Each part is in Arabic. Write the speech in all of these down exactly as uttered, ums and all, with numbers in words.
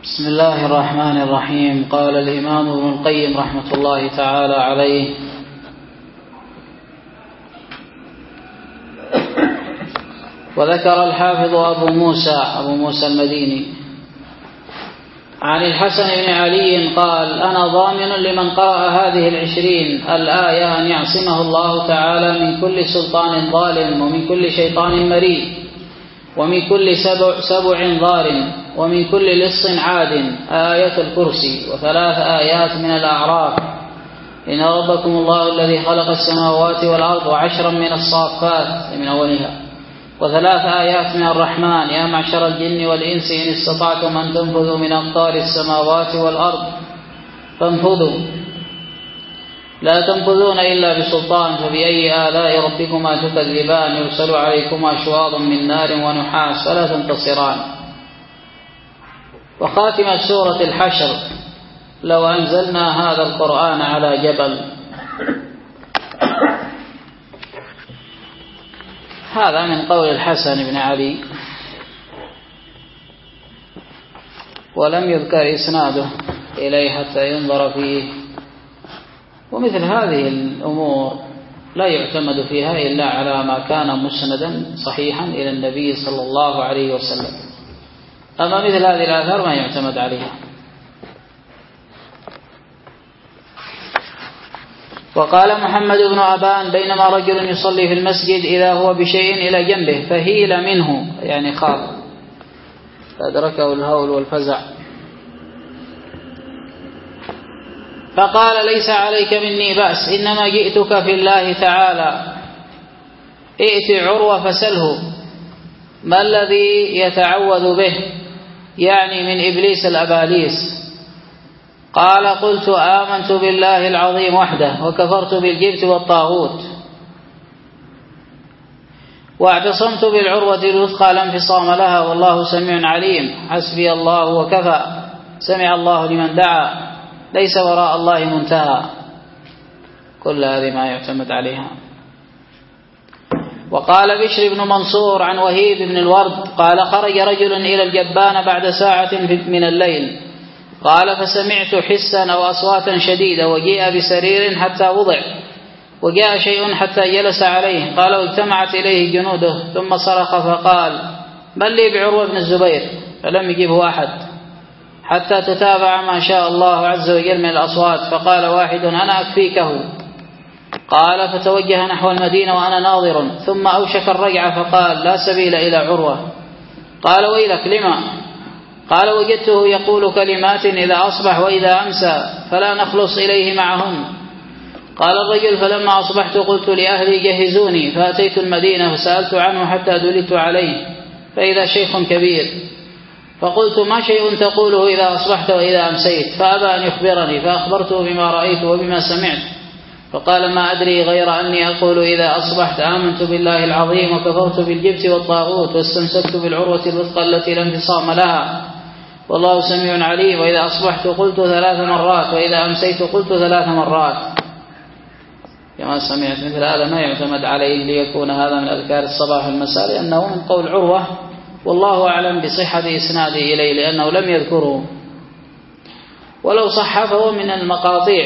بسم الله الرحمن الرحيم. قال الإمام ابن القيم رحمة الله تعالى عليه: وذكر الحافظ أبو موسى أبو موسى المديني عن الحسن بن علي قال: أنا ضامن لمن قرأ هذه العشرين الآية أن يعصمه الله تعالى من كل سلطان ظالم، ومن كل شيطان مريد، ومن كل سبع, سبع ضار، ومن كل لص عاد. آية الكرسي، وثلاث آيات من الأعراف: إن ربكم الله الذي خلق السماوات والأرض، وعشرا من الصافات من أولها، وثلاث آيات من الرحمن: يا معشر الجن والإنس إن استطعتم أن تنفذوا من أقطار السماوات والأرض فانفذوا لا تنفذون إلا بسلطان، فبأي آلاء ربكما تكذبان؟ يرسل عليكما شواظ من نار ونحاس فلا تنتصران. وخاتمة سورة الحشر: لو أنزلنا هذا القرآن على جبل. هذا من قول الحسن بن علي، ولم يذكر إسناده إليه حتى ينظر فيه. ومثل هذه الأمور لا يعتمد فيها إلا على ما كان مسندا صحيحا إلى النبي صلى الله عليه وسلم، أما مثل هذه الآثار ما يعتمد عليها. وقال محمد بن أبان: بينما رجل يصلي في المسجد إذا هو بشيء إلى جنبه فهيل منه، يعني خاف، فأدركه الهول والفزع، فقال: ليس عليك مني بأس، إنما جئتك في الله تعالى. ائت عروة فسله ما الذي يتعوذ به، يعني من إبليس الأباليس. قال: قلت: آمنت بالله العظيم وحده، وكفرت بالجبت والطاغوت، واعتصمت بالعروة الوثقى لا انفصام لها، والله سميع عليم. حسبي الله وكفى، سمع الله لمن دعا، ليس وراء الله منتهى. كل هذه ما يعتمد عليها. وقال بشر بن منصور عن وهيب بن الورد قال: خرج رجل إلى الجبان بعد ساعة من الليل، قال: فسمعت حسا أو أصواتا شديدة، وجيء بسرير حتى وضع، وجاء شيء حتى جلس عليه. قال: واجتمعت إليه جنوده، ثم صرخ فقال: من لي بعروة بن الزبير؟ فلم يجبه أحد حتى تتابع ما شاء الله عز وجل من الأصوات، فقال واحد: أنا أكفيكه. قال: فتوجه نحو المدينة وأنا ناظر، ثم أوشك الرجع فقال: لا سبيل إلى عروة. قال: ويلك، لما؟ قال: وجدته يقول كلمات إذا أصبح وإذا أمسى، فلا نخلص إليه معهن. قال الرجل: فلما أصبحت قلت لأهلي جهزوني، فأتيت المدينة فسألت عنه حتى دلت عليه، فإذا شيخ كبير، فقلت: ما شيء تقوله إذا أصبحت وإذا أمسيت؟ فأبى أن يخبرني، فأخبرته بما رأيت وبما سمعت، فقال: ما أدري غير أني أقول إذا أصبحت آمنت بالله العظيم، وكفرت بالجبت والطاغوت، واستمسكت بالعروة الوثقى التي لا انفصام لها، والله سميع عليم. وإذا أصبحت قلت ثلاث مرات، وإذا أمسيت قلت ثلاث مرات. كما سمعت مثل هذا ما يعتمد عليه ليكون هذا من أذكار الصباح والمساء، لأنه من قول عروة، والله أعلم بصحة إسناده إليه لأنه لم يذكره، ولو صح فهو من المقاطيع،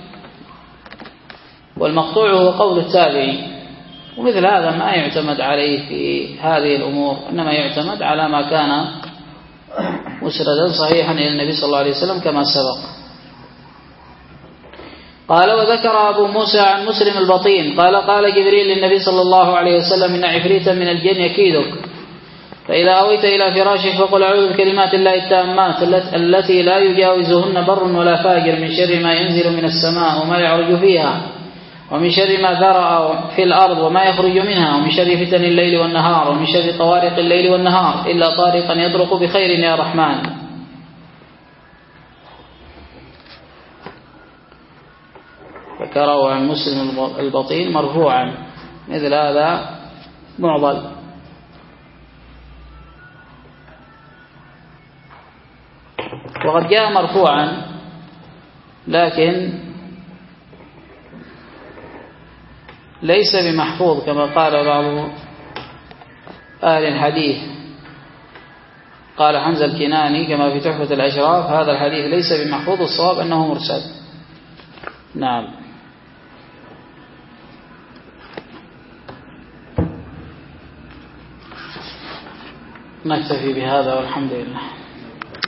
والمقطوع هو قول التابعي. ومثل هذا ما يعتمد عليه في هذه الأمور، إنما يعتمد على ما كان مسردا صحيحا إلى النبي صلى الله عليه وسلم كما سبق. قال: وذكر أبو موسى عن مسلم البطين قال: قال جبريل للنبي صلى الله عليه وسلم: إن عفريتا من الجن يكيدك، فإذا أويت إلى فراشك فقل: أعوذ بكلمات الله التامات التي لا يجاوزهن بر ولا فاجر، من شر ما ينزل من السماء وما يعرج فيها، ومن شر ما ذرأ في الأرض وما يخرج منها، ومن شر فتن الليل والنهار، ومن شر طوارق الليل والنهار، إلا طارقا يطرق بخير يا رحمن. ذكره عن مسلم البطين مرفوعا، مثل هذا معضل. وقد جاء مرفوعا لكن ليس بمحفوظ كما قال بعض أهل الحديث، قال حمزة الكناني كما في تحفة الأشراف هذا الحديث ليس بمحفوظ، الصواب أنه مرسل. نعم. نكتفي بهذا والحمد لله.